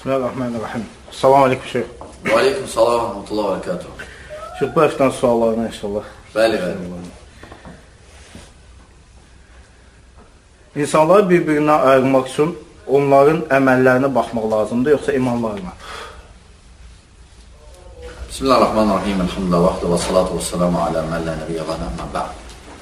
Bismillahirrahmanirrahim. Salam aleykum şeyh. Və aleykum salam və rahmetullah və bərəkatuhu. Şeyh, bu həftənin suallarına inşallah. Bəli, bəli. İnsanları bir-birindən ayırmaq üçün onların əməllərinə baxmaq lazımdır, yoxsa imanlarına? Bismillahirrahmanirrahim. Elhamdülillah vaxtı və salatu və selamu alə məllə nəbiyyə və nəmmə bə'd.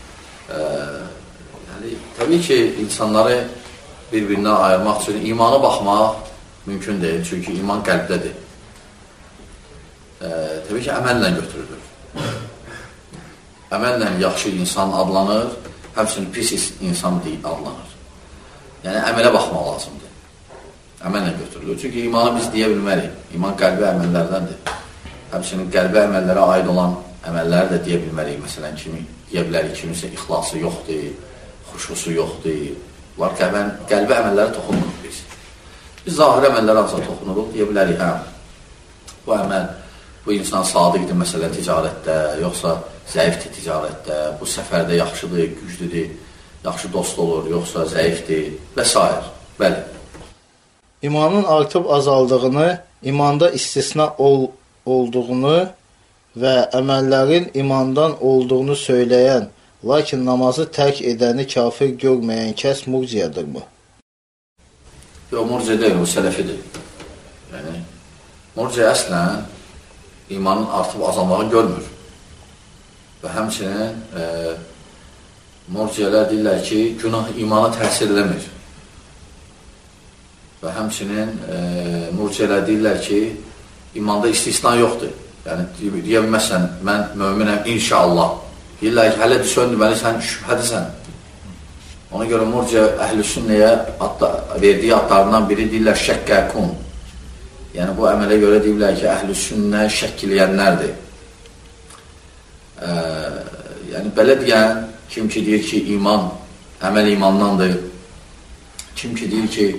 Təbii ki, insanları bir-birindən ayırmaq üçün imana baxmaq mümkün deyil, çünki iman qəlbdədir. Təbii ki, əməllə götürülür. Əməllə yaxşı insan adlanır, həmçinin pis insan adlanır. Yəni, əmələ baxmaq lazımdır. Əməllə götürülür. Çünki imanı biz deyə bilmərik. İman qəlbi əməllərdəndir. Həmçinin qəlbi əməllərə aid olan əməlləri də deyə bilmərik. Məsələn, deyə bilərik, kimisə ixlası yoxdur, xuşusu yoxdur. Bunlar qəlbi əməlləri toxunmuruq biz. Biz zahir əməlləri azca toxunuruq, deyə bilərik, bu əməl, bu insan sadiqdir, məsələn, ticarətdə, yoxsa zəifdir ticarətdə, bu səfərdə yaxşıdır, güclüdür, yaxşı dost olur, yoxsa zəifdir və s. Bəli. İmanın artıb azaldığını, imanda istisna olduğunu və əməllərin imandan olduğunu söyləyən, lakin namazı tərk edəni kafir görməyən kəs murciyədırmı? Yox, murciyə deyil, o sələfidir. Yəni, murciyə əslən imanın artıb azalmağı görmür. Və həmçinin murciyələr deyirlər ki, günah imana təsir eləmir. Və həmçinin murciyələr deyirlər ki, imanda istisna yoxdur. Yəni, deyə bilməzsən, mən möminəm, inşallah. Deyirlər ki, hələ düşön deməli, sən şübhədisən. Ona görə murciə əhl-i sünnəyə verdiyi adlarından biri deyirlər şəkkəkun. Yəni, bu əmələ görə deyirlər ki, əhl-i sünnə şəkk eləyənlərdir. Yəni, belə deyən, kim ki deyir ki, iman, əməl imandandır. Kim ki deyir ki,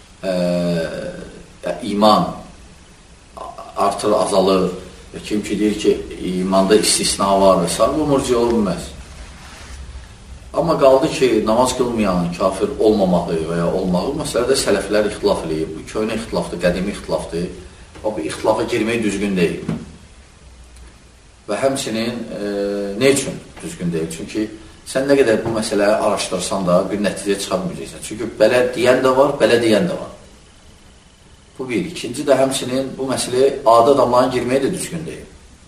iman artır, azalır. Və kim ki deyir ki, imanda istisna var və s. Bu murciə ola bilməz. Amma qaldı ki, namaz qılmayan kafir olmamağı və ya olmağı məsələdə sələflər ixtilaf eləyib. Bu köhnə ixtilafdır, qədimi ixtilafdır. O, bu ixtilafa girmək düzgün deyil. Və həmçinin nə üçün düzgün deyil? Çünki sən nə qədər bu məsələyə araşdırsan da bir nəticəyə çıxa bilməyəcəksən. Çünki belə deyən də var, belə deyən də var. Bu bir. İkinci də həmçinin bu məsələyə adi adamların girməyi də düzgün deyil.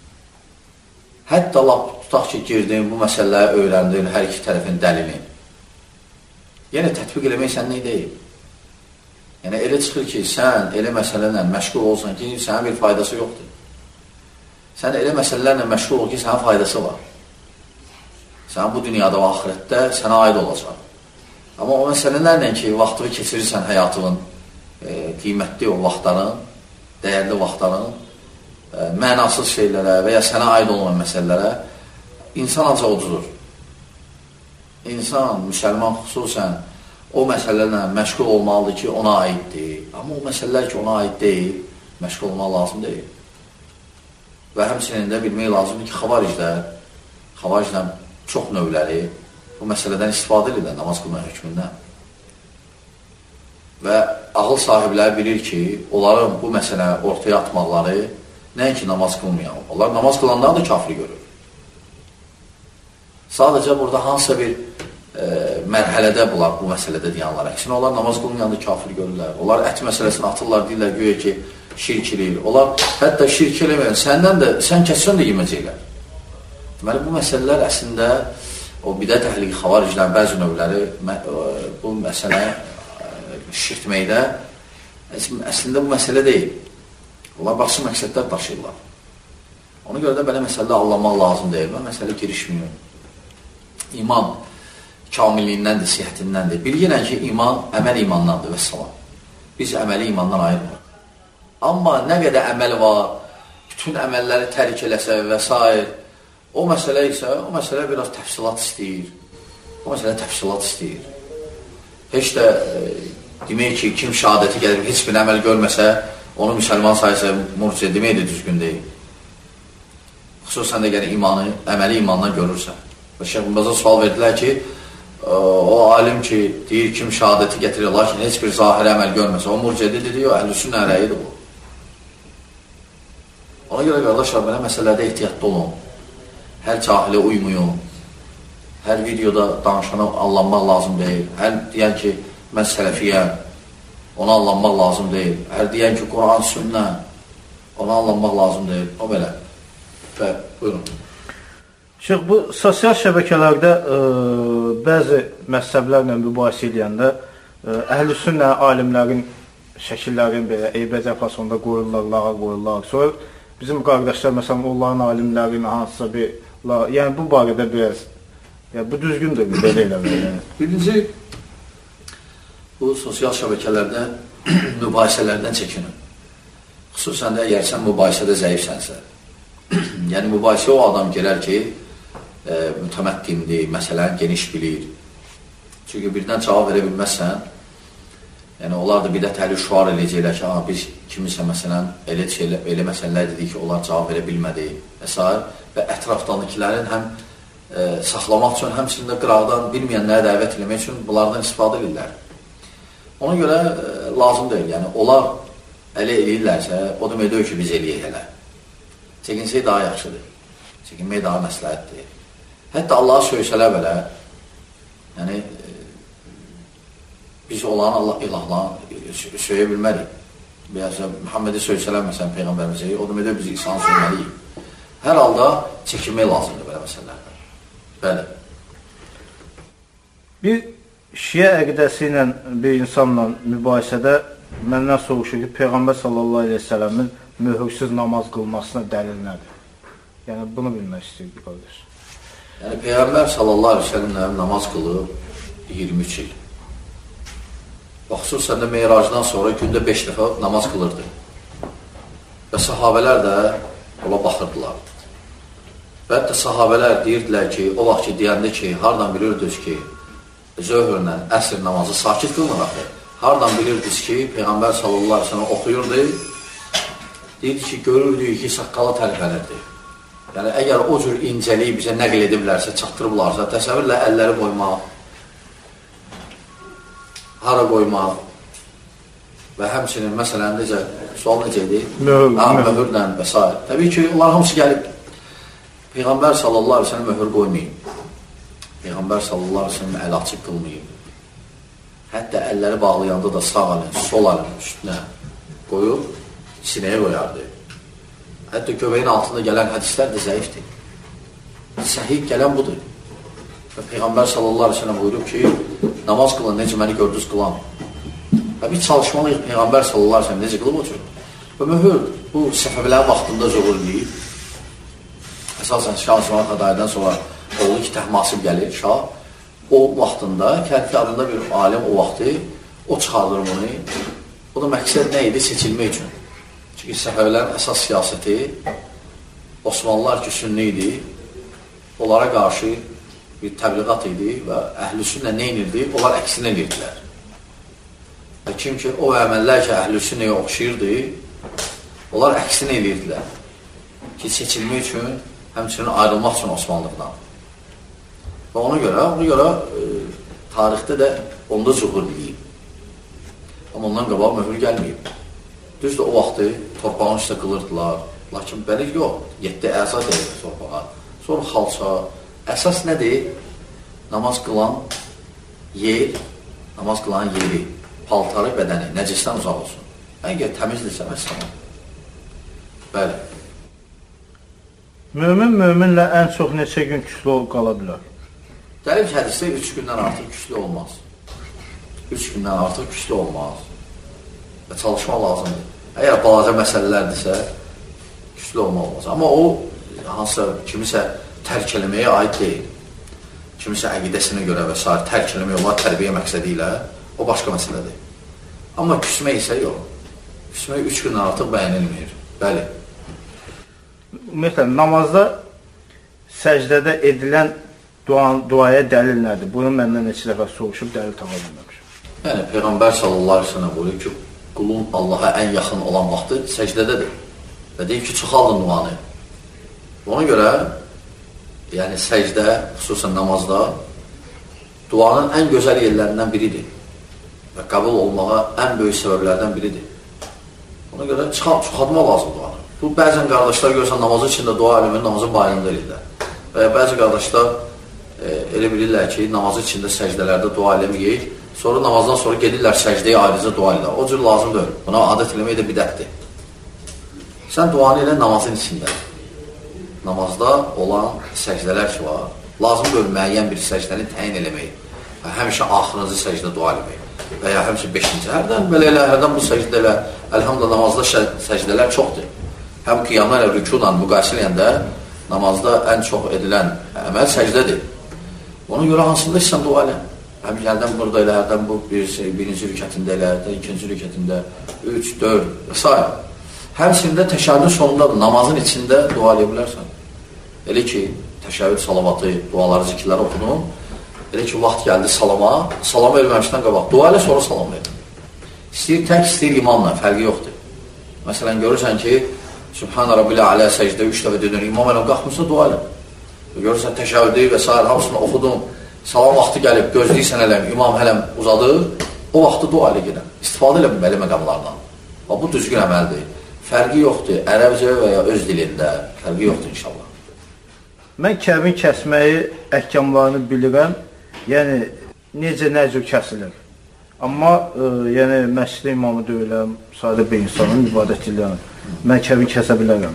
Hətta lap tutaq ki, girdin, bu məsələləri öyrəndin, hər iki tərəfin dəlini. Yəni, tətbiq eləmək sən nə deyil? Yəni, elə çıxır ki, sən elə məsələlərlə məşğul olsan ki, sənə bir faydası yoxdur. Sən elə məsələlərlə məşğul ol ki, sənə faydası var. Sən bu dünyada və axirətdə sənə aid olacaq. Amma o məsələlərlə ki, vaxtını keçirirsən həyatının, qiymətli o vaxtların, dəyərli vaxtların, mənasız şeylərə və ya sənə aid olmayan məsələlərə insan ancaq ucuzur. İnsan, müsəlman xüsusən o məsələlərlə məşğul olmalıdır ki, ona aiddir. Amma o məsələlər ki, ona aid deyil, məşğul olmaq lazım deyil. Və həmçinin də bilmək lazımdır ki, xavaricdən çox növləri bu məsələdən istifadə edirlər namaz qılmaq hökmündən. Və ağıl sahibləri bilir ki, onların bu məsələ ortaya atmaqları nəinki namaz qılmayan. Onlar namaz qılanları da kafir görür. Sadəcə burada hansısa bir mərhələdə bunlar bu məsələdə deyanlar. Əksinə, onlar namaz qılmayan da kafir görürlər. Onlar ət məsələsini atırlar, deyirlər, güya ki, şirk eləyir. Onlar hətta şirk eləməyən, sən kəssən də yeməcəklər. Deməli, bu məsələlər əslində o bidət əhli xavariclərin bəzi növləri bu məsələ şirkməkdə əslində bu məsələ deyil. Onlar başqa məqsədlər daşıyırlar. Ona görə də belə məsələdə anlamaq lazım deyil. Və məsələ girişmiyor. İman kamilliyindəndir, sihətindəndir. Bilgilən ki, iman əməl imandandır və salam. Biz əməli imandan ayırmırıq. Amma nə qədər əməl var, bütün əməlləri tərk eləsə və s. O məsələ isə, o məsələ biraz təfsilat istəyir. O məsələ təfsilat istəyir. Heç də demək ki, kim şəhadəti gəlir, heç bir əməl görməsə, onu müsəlman sayısı murciə demək də düzgün deyil. Xüsusən də gəlir əməli imandan görürsə. Və Şeyx Baza sual verdilər ki, o alim ki, deyir kim şəhadəti getirir, lakin heç bir zahiri əməl görməsə, o murciədidir, deyir, o əhlüsünnə rəyidir bu. Ona görə qardaşlar, belə məsələdə ehtiyatlı olun. Hər cahilə uymayın. Hər videoda danışana allanmaq lazım deyil. Hər deyən ki, mən sələfiyəm, ona allanmaq lazım deyil. Hər deyən ki, Quran, sünnə, ona allanmaq lazım deyil. O belə. Və buyurun. Şeyx, bu sosial şəbəkələrdə bəzi məzhəblərlə mübahisə edəndə əhlüsünnə alimlərin şəkillərini belə eybəcər fasonda qoyurlar, lağa qoyurlar. Sonra bizim qardaşlar, məsələn, onların alimlərin hansısa bir, yəni bu barədə biraz, yəni bu düzgündür belə eləmək. Yəni. Birinci, bu sosial şəbəkələrdə mübahisələrdən çəkinin. Xüsusən də əgər sən mübahisədə zəifsənsə. Yəni mübahisə o adam gələr ki, mütəməkkimdir, məsələni geniş bilir. Çünki birdən cavab verə bilməzsən, yəni onlar da bir də təhlil şüar eləyəcəklər ki, biz kimisə məsələn elə məsələlər dedik ki, onlar cavab verə bilmədi və s. Və ətrafdandakilərin həm saxlamaq üçün, həmçinin də qıraqdan bilməyənlərə dəvət eləmək üçün bunlardan istifadə edirlər. Ona görə lazım deyil, yəni onlar elə eləyirlərsə, o demək deyil ki, biz eləyək elə. Çəkinsək daha yaxşıdır, çəkinmək daha məsləhətdir. Hətta Allah'a söysələr belə, yəni biz olan Allah ilahlarını söyə bilmərik. Muhammedi söysələr məsələn Peyğəmbərimizi, o demək biz insanı söyləməliyik. Hər halda çəkinmək lazımdır belə məsələlərdən. Bəli. Bir şiə əqidəsi ilə bir insanla mübahisədə məndən soruşur ki, Peyğəmbər sallallahu aleyhi ve sələmin möhürsüz namaz qılmasına dəlil nədir? Yəni bunu bilmək istəyirdik qardaş. Yəni Peyğəmbər sallallahu aleyhi ve sələm namaz qılıb 23 il. Xüsusən də Meyracdan sonra gündə 5 dəfə namaz qılırdı. Və sahabələr də ola baxırdılar. Və hətta sahabələr deyirdilər ki, o vaxt ki, deyəndə ki, hardan bilirdiniz ki, zöhrlə əsr namazı sakit qılmır axı. Hardan bilirdiniz ki, Peyğəmbər sallallahu aleyhi ve sellem oxuyurdu, deyirdi ki, görürdük ki, saqqalı tərpənirdi. Yəni, əgər o cür incəliyi bizə nəql ediblərsə, çatdırıblarsa, təsəvvürlə əlləri qoymaq, hara qoymaq və həmçinin, məsələn, sual necə idi? Möhürlə və s. Təbii ki, onlar hamısı gəlib. Peyğəmbər sallallahu aleyhi ve sellem möhür qoymayıb. Peyğəmbər sallallahu aleyhi ve sellem əl açıq qılmayıb. Hətta əlləri bağlayanda da sağ əlin, sol əlin üstünə qoyub, sinəyə qoyardı. Hətta göbəyin altında gələn hədislər də zəifdir. Səhih gələn budur. Və Peyğəmbər sallallahu aleyhi ve sellem buyurub ki, namaz qılın, necə məni gördünüz qılan. Və biz çalışmalıyıq Peyğəmbər sallallahu aleyhi ve sellem necə qılıb o cür. Və mühür, bu səfəvələrin vaxtında zoğur eləyib. Əsasən Şah İsmail Xədaydan sonra oğlu ki, təhmasib gəlir Şah. O vaxtında, Kərki adında bir alim o vaxtı, o çıxardır bunu. O da məqsəd nə idi? Seçilmək üçün. Çünki səfəvələrin əsas siyasəti Osmanlılar ki, sünni idi, onlara qarşı bir təbliğat idi və əhlüsünnə nə inirdi? Onlar əksinə edirdilər. Kim ki, o əməllər ki, əhlüsünnəyə oxşayırdı, onlar əksinə edirdilər. Ki, seçilmək üçün, həmçinin ayrılmaq üçün Osmanlıqdan. Və ona görə tarixdə də onda zuhur edib. Amma ondan qabaq möhür gəlməyib. Düzdür, o vaxtı torpağın üstə qılırdılar. Lakin belə yox, 7 əza deyilir torpağa. Sonra xalça. Əsas nədir? Namaz qılan yer, namaz qılan yeri, paltarı, bədəni, nəcisdən uzaq olsun. Əgər təmizdirsə, məsələn. Bəli. Möminlə ən çox neçə gün küslü qala bilər? Gəlib ki, hədisdə 3 gündən artıq küslü olmaz. 3 gündən artıq küslü olmaz. Və çalışma lazımdır. Əgər balaca məsələlərdirsə, küslü olmaz. Amma o, hansısa kimisə tərk eləməyə aid deyil. Kimisə əqidəsinə görə və s. tərk eləməyə olar tərbiyə məqsədi ilə, o başqa məsələdir. Amma küsmək isə yox. Küsmək 3 gündən artıq bəyənilmir. Bəli. Ümumiyyətlə, namazda səcdədə edilən duaya dəlil nədir? Bunu məndən neçə dəfə soruşub dəlil tapa bilməmişim. Yəni, Peyğəmbər sallallahu aleyhi ve sellem buyurur ki, qulun Allaha ən yaxın olan vaxtı səcdədədir. Və deyib ki, çoxaldın duanı. Ona görə, yəni səcdə, xüsusən namazda, duanın ən gözəl yerlərindən biridir və qəbul olmağa ən böyük səbəblərdən biridir. Ona görə çıxartma lazım duanı. Bu, bəzən qardaşlar görürsən, namazı içində dua eləmir, namazın bayında eləyirlər. Və ya bəzi qardaşlar elə bilirlər ki, namazı içində səcdələrdə dua eləməyək, sonra namazdan sonra gedirlər səcdəyə ayrıca dua elə. O cür lazım deyil. Buna adət eləmək də bidətdir. Sən duanı elə namazın içində. Namazda olan səcdələr ki var, lazım deyil müəyyən bir səcdəni təyin eləmək. Həmişə axırıncı səcdə dua eləmək. Və ya həmişə 5-ci. Hərdən belə elə, hərdən bu səcdələr, əlhamdülillah namazda səcdələr çoxdur. Həm qiyamla ilə rükunla müqayisə eləyəndə namazda ən çox edilən əməl səcdədir. Ona görə hansında sən dua elə. Həm hərdən burada elə, hərdən bu birinci rükətində elə, hərdən ikinci rükətində, 3, 4 və s. Həmçində təşəhhüdün sonundadır, namazın içində dua eləyə bilərsən. Elə ki, təşəhhüd salavatı, duaları, zikirləri oxudun. Elə ki, vaxt gəldi salama verməmişdən qabaq. Dua elə, sonra salam ver. İstəyir tək, istəyir imamla, fərqi yoxdur. Məsələn, görürsən ki, Subhan Rabbil Alə səcdə 3 dəfə dedin, imam elə qalxmışsa dua elə. Görürsən, təşəhhüdü və s. hamısını oxudun, salam vaxtı gəlib, gözləyirsənələm, imam hələm uzadır, o vaxtı dua elə gedən. İstifadə elə belə məqamlardan. Bu düzgün əməldir. Fərqi yoxdur, ərəbcə və ya öz dilində fərqi yoxdur inşallah. Mən kəbin kəsməyi, əhkamlarını bilirəm, yəni necə nə cür kəsilir. Amma yəni məscid imamı deyiləm, sadə bir insanın ibadət edirəm. Mən kəbin kəsə bilərəm.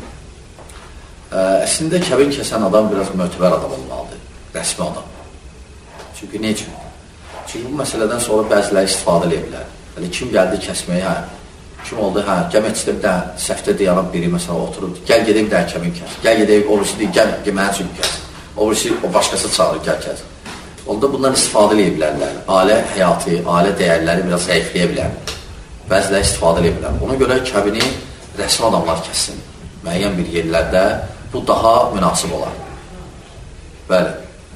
Əslində kəbin kəsən adam biraz mötəbər adam olmalıdır, rəsmi adam. Çünki nə üçün? Çünki bu məsələdən sonra bəziləri istifadə edə bilər. Yəni, kim gəldi kəsməyə, kim oldu, gəməkçidə bir dənə səhvdə dayanıb biri, məsələn, oturub, gəl gedək bir dənə kəmin kəs. Gəl gedək, o birisi deyil, gəl mənə üçün kəs. O birisi, o başqası çağırır, gəl kəs. Onda bundan istifadə edə bilərlər. Ailə həyatı, ailə dəyərləri biraz zəifləyə bilər. Bəziləri istifadə edə bilər. Ona görə kəbini rəsmi adamlar kəssin. Müəyyən bir yerlərdə bu daha münasib olar. Bəli.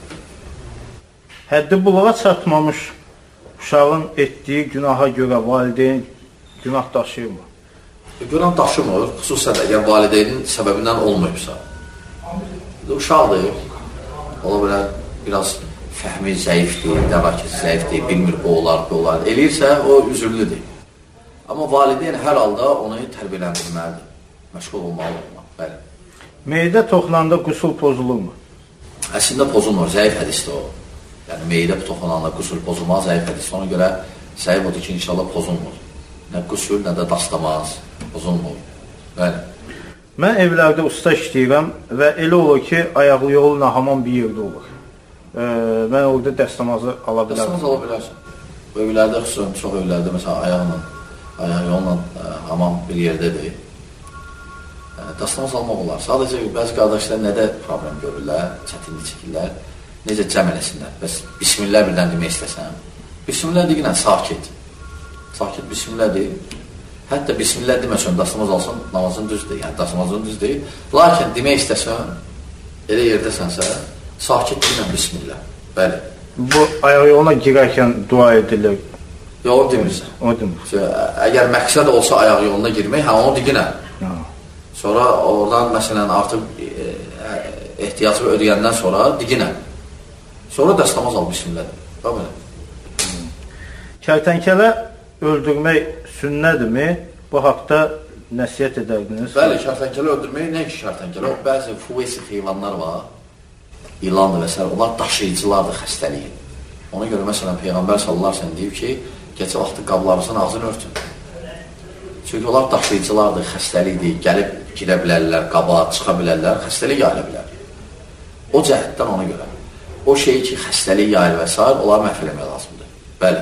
Həddi buluğa çatmamış uşağın etdiyi günaha görə valideyn günah daşıyırmı? Günah daşımır, xüsusən əgər valideynin səbəbindən olmayıbsa. Uşaqdır, ola bilər, biraz fəhmi zəifdir, dərakəsi zəifdir, bilmir, bu olar. Eləyirsə, o üzürlüdür. Amma valideyn hər halda onu tərbiyələndirməlidir, məşğul olmalıdır. Bəli. Meydə toxunanda qusul pozulurmu? Əslində pozulmur, zəif hədisdir o. Yəni, meydə toxunanda qusul pozulmaz, zəif hədisdir. Ona görə zəif odur ki, inşallah pozulmur. Nə qusul, nə də dastamaz, pozulmur. Bəli. Mən evlərdə usta işləyirəm və elə olur ki, ayaqlı yolla hamam bir yerdə olur. Mən orada dəstəmazı ala bilərəm. Dəstəmaz ala bilərsən. Bu evlərdə, xüsusən çox evlərdə, məsələn, ayaq yolla hamam bir yerdədir. Dəstəmaz almaq olar. Sadəcə, bəzi qardaşlar nədə problem görürlər, çətinlik çəkirlər, necə cəm eləsinlər. Bəs bismillah birdən demək istəsəm. Bismillah deyilən sakit. Sakit bismillah deyil. Hətta bismillah deməsən, dəstəmaz alsan, namazın düzdür. Yəni, dəstəmazın düz deyil. Lakin demək istəsən, elə yerdəsənsə, sakit deyilən bismillah. Bəli. Bu ayaq yoluna girərkən dua edilir. Yox, o demirsən. O demir. Əgər məqsəd olsa ayaq yoluna girmək, onu deyinə. Sonra oradan, məsələn, artıq ehtiyacı ödəyəndən sonra diginə. Sonra dəstəmaz al, bismillah. Belə. Kərtənkələ öldürmək sünnədirmi? Bu haqda nəsiyyət edərdiniz? Bəli, kərtənkələ öldürmək nə ki kərtənkələ? Bəzi fuvesi heyvanlar var, ilandır və s. Onlar daşıyıcılardır xəstəliyi. Ona görə, məsələn, Peyğəmbər sallallahu əleyhi və səlləm deyib ki, gecə vaxtı qablarınızın ağzını örtün. Çünki onlar daşıyıcılardır, xəstəlikdir, gəlib girə bilərlər, qaba, çıxa bilərlər, xəstəlik yayıla bilər. O cəhətdən ona görə. O şeyi ki, xəstəlik yayıla və s. onları məhv eləmək lazımdır. Bəli.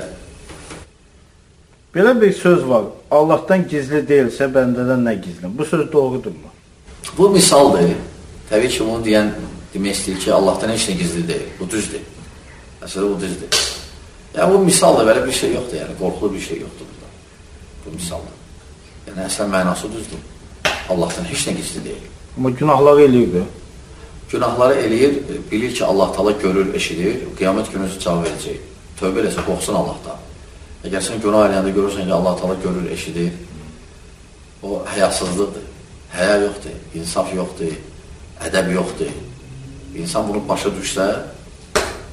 Belə bir söz var, Allahdan gizli deyilsə, bəndədən nə gizlin? Bu söz doğrudurmu? Bu misaldır. Təbii ki, bunu deyən demək istəyir ki, Allahdan heç nə gizli deyil. Bu düzdür. Məsələ bu düzdür. Yəni, bu misaldır, belə bir şey yoxdur, yəni, qorxulu bir şey yoxdur burada. Bu misaldır. Yəni, əslən mənası düzdür. Allahdan heç nə gizli deyil. Amma günahları eləyirdi. Günahları eləyir, bilir ki, Allah Taala görür, eşidir, qiyamət günü cavab verəcək. Tövbə eləsə, qorxsun Allahdan. Əgər sən günah eləyəndə görürsən ki, Allah Taala görür, eşidir, o həyasızlıqdır. Həya yoxdur, insaf yoxdur, ədəb yoxdur. İnsan bunu başa düşsə,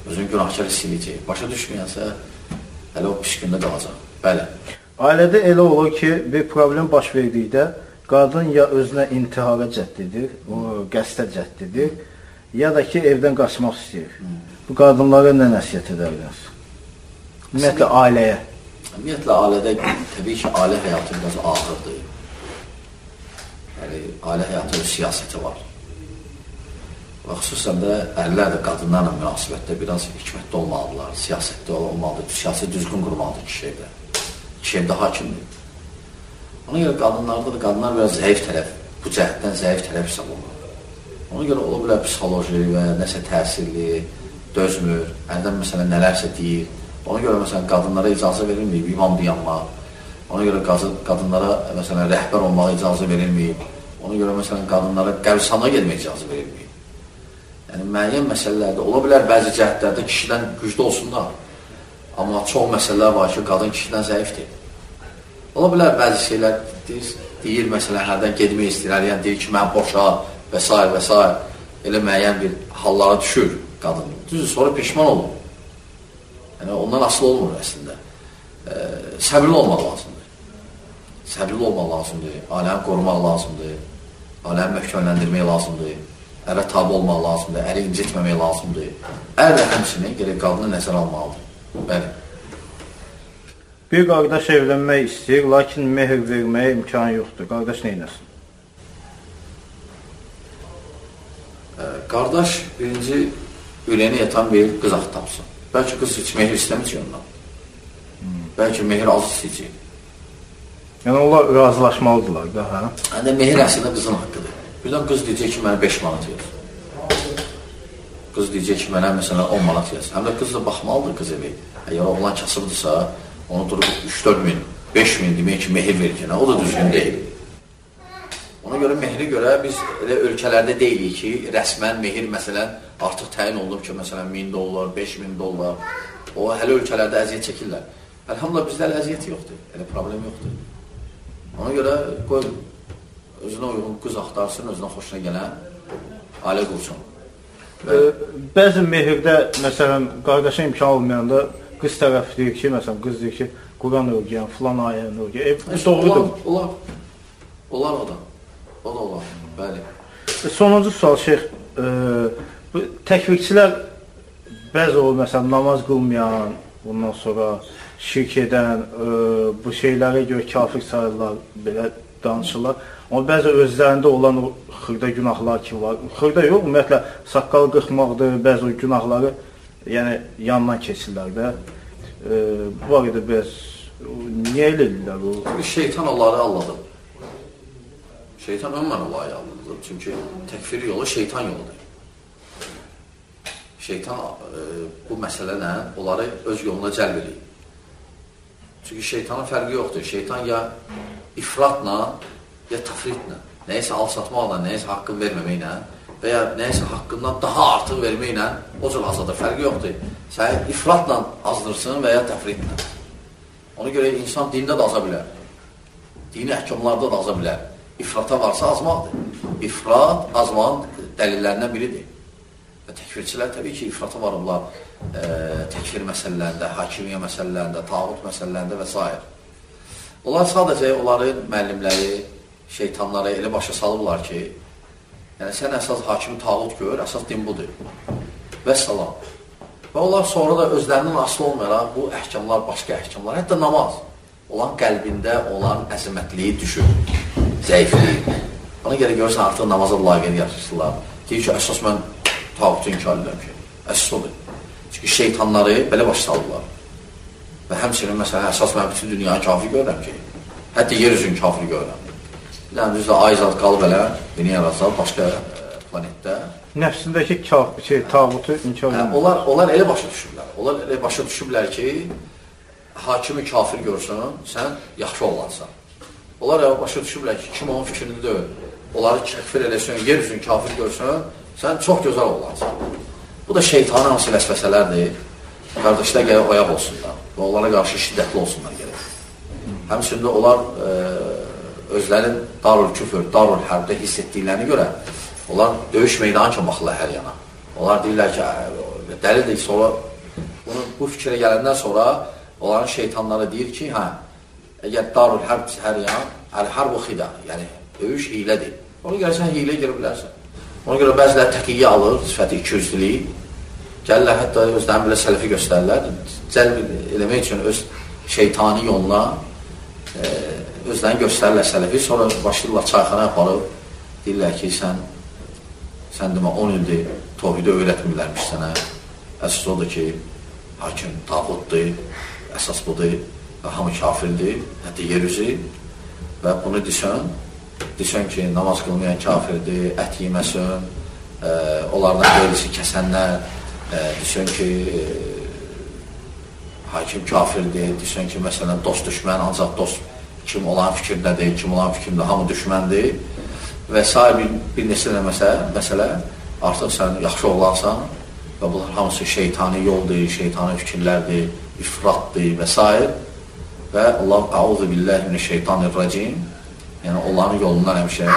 özünü günahkar hiss edəcək. Başa düşməyənsə, hələ o pis gündə qalacaq. Bəli. Ailədə elə olur ki, bir problem baş verdikdə qadın ya özünə intihara cəhd edir, qəsdə cəhd edir, ya da ki, evdən qaçmaq istəyir. Bu qadınlara nə nəsiyyət edərdiniz? Ümumiyyətlə, ailəyə. Ümumiyyətlə, ailədə təbii ki, ailə həyatı biraz ağırdır. Yəni, ailə həyatı siyasəti var. Və xüsusən də ərlər də qadınlarla münasibətdə biraz hikmətli olmalıdırlar, siyasətdə olmalıdır, siyasi düzgün qurmalıdır kişi evdə. Kişi evdə hakimdir. Ona görə qadınlarda da qadınlar biraz zəif tərəf, bu cəhətdən zəif tərəf hesab olunur. Ona görə ola bilər psixoloji və nəsə təsirli, dözmür, əldən məsələn nələrsə deyir. Ona görə məsələn qadınlara icazə verilməyib, imam dayanmaq. Ona görə qadınlara məsələn rəhbər olmağa icazə verilməyib. Ona görə məsələn qadınlara qəbirstanlığa getməyə icazə verilməyib. Yəni müəyyən məsələlərdə ola bilər bəzi cəhətlərdə kişidən güclü olsunlar. Amma çox məsələlər var ki, qadın kişidən zəifdir. Ola bilər bəzi şeylər deyir, məsələn, hərdən gedmək istəyirlər, yəni deyir ki, mən boşa və s. və s. Elə müəyyən bir hallara düşür qadın. Düzdür, sonra peşman olur. Yəni, ondan asılı olmur əslində. Səbirli olmaq lazımdır. Səbirli olmaq lazımdır, ailəni qorumaq lazımdır, ailəni möhkəmləndirmək lazımdır, ərə tabi olmaq lazımdır, əri incitməmək lazımdır. Ər də həmçinin gerək qadını nəzər almalıdır. Bəli. Bir qardaş evlənmək istəyir, lakin mehr verməyə imkanı yoxdur. Qardaş nə etsin? Qardaş birinci ürəyinə yatan bir qız axı tapsın. Bəlkə qız heç mehr istəməyəcək ondan. Bəlkə mehr az istəyəcək. Yəni onlar razılaşmalıdırlar da, hə? Yəni mehr əslində qızın haqqıdır. Birdən qız deyəcək ki, mənə 5 manat yaz. Qız deyəcək ki, mənə məsələn 10 manat yaz. Həm də qız da baxmalıdır qız evi. Əgər oğlan kasıbdırsa, onu durub 3-4 min, 5 min demək ki, mehr verir. O da düzgün deyil. Ona görə mehri görə biz elə ölkələrdə deyilik ki, rəsmən mehir məsələn artıq təyin olunub ki, məsələn 1000 dollar, 5000 dollar. O hələ ölkələrdə əziyyət çəkirlər. Əlhamdülillah bizdə hələ əziyyət yoxdur, elə problem yoxdur. Ona görə qoy özünə uyğun qız axtarsın, özünə xoşuna gələn ailə qursun. Bəzi mehirdə, məsələn, qardaşa imkan olmayanda qız tərəf deyir ki, məsələn, qız deyir ki, Quran örgüyən, filan ayəni örgüyən. Doğrudur. Olar o da. O da olar, bəli. Sonuncu sual, şeyx. Təkvirçilər bəzi o, məsələn, namaz qılmayan, bundan sonra şirk edən, bu şeylərə görə kafir sayırlar, belə danışırlar. Amma bəzi özlərində olan o xırda günahlar ki var. Xırda yox, ümumiyyətlə, saqqal qırxmaqdır, bəzi o günahları yəni yandan keçirlər də. Bu arada biraz niyə elə edirlər o? Şeytan onları alladıb. Şeytan ömrən onları alladıb. Çünki təkfir yolu şeytan yoludur. Şeytan bu məsələlə onları öz yoluna cəlb edir. Çünki şeytanın fərqi yoxdur. Şeytan ya ifratla, ya tafritlə, nəyəsə alçatmaqla, nəyəsə haqqın verməməklə və ya nəyəsə haqqından daha artıq verməklə o cür azadır, fərqi yoxdur. Sən ifratla azdırsın və ya təfritlə. Ona görə insan dində də aza bilər. Dini əhkamlarda da aza bilər. İfrata varsa azmaqdır. İfrat azmağın dəlillərindən biridir. Və təkfirçilər təbii ki, ifrata varırlar təkfir məsələlərində, hakimiyyə məsələlərində, tağut məsələlərində və s. Onlar sadəcə onların müəllimləri, şeytanları elə başa salıblar ki, yəni sən əsas hakimi tağut gör, əsas din budur. Və salam. Və onlar sonra da özlərinin asılı olmayaraq bu əhkamlar, başqa əhkamlar, hətta namaz olan qəlbində olan əzəmətliyi düşür, zəifliyi. Ona görə görürsən artıq namaza layiqəli yaşayırlar. Deyir ki, əsas mən tağutu inkar edirəm ki, əsas odur. Çünki şeytanları belə başa salıblar. Və həmçinin məsələn, əsas mən bütün dünyanı kafir görürəm ki, hətta yer üzünü kafir görürəm. Yəni, düzdür, Ayzad qalıb elə, yeni yaratsa başqa planetdə. Nəfsindəki tağutu inkar edirəm. Onlar elə başa düşürlər. Onlar elə başa düşürlər ki, hakimi kafir görsün, sən yaxşı olansan. Onlar elə başa düşürlər ki, kim onun fikrini deyil. Onları təkfir eləsin, yer üzünü kafir görsün, sən çox gözəl olansan. Bu da şeytanın hansı vəsvəsələrdir. Qardaşlar gələk oyaq olsunlar və onlara qarşı şiddətli olsunlar gələk. Həmçində onlar özlərin darul küfür, darul hərbdə hiss etdiklərini görə onlar döyüş meydanı kimi baxırlar hər yana. Onlar deyirlər ki, dəlildir. Sonra bu fikrə gələndən sonra onların şeytanları deyir ki, əgər darul hərb cəhəryan, əl-hərb-u xida, yəni döyüş hilədir. Ona görə sən hilə girə bilərsən. Ona görə bəziləri təqiyyə alır, sifəti 200-lük, gəlirlər, hətta özlərini belə sələfi göstərirlər, cəlb eləmək üçün öz şeytani yoluna özlərini göstərirlər sələfi, sonra başlayırlar çayxana aparıb, deyirlər ki, sən demə 10 ildir tohidi öyrətmirlərmiş sənə, əsas odur ki, hakim tağutdur, əsas budur, hamı kafirdir, hətta yerüzü və bunu desən ki, namaz qılmayan kafirdir, ət yeməsin, onlardan qeyrisi kəsənlər, desən ki, hakim kafirdir, desən ki, məsələn, dost düşmən, ancaq dost kim olan fikirdədir, kim olan fikirdədir, hamı düşməndir və s. bir neçə məsələ, artıq sən yaxşı oğlansan və bunlar hamısı şeytani yoldur, şeytani fikirlərdir, ifratdır və s. və Allah, əuzu billahi minəşşeytanirracim, yəni onların yolundan həmişə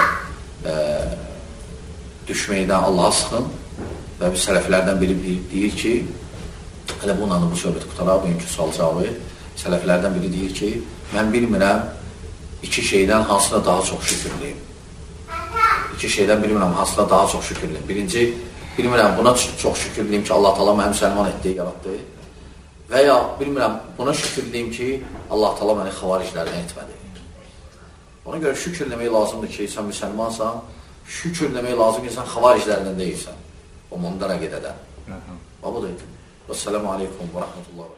düşməkdən Allaha sıxın və bir sələflərdən biri deyir ki, hələ bununla bu söhbəti qutaraq, bugünkü sual cavabı, sələflərdən biri deyir ki, mən bilmirəm, iki şeydən hansına daha çox şükürlüyüm. İki şeydən bilmirəm, hansına daha çox şükürlüyüm. Birinci, bilmirəm, buna çox şükürlüyüm ki, Allah Taala məni müsəlman etdi, yaratdı. Və ya bilmirəm, buna şükürlüyüm ki, Allah Taala məni xavariclərdən etmədi. Ona görə şükür demək lazımdır ki, sən müsəlmansan, şükür demək lazımdır ki, sən xavariclərdən deyilsən. O mundara gedədən. Və budur. Vəssalamu aleykum və rəhmətullah.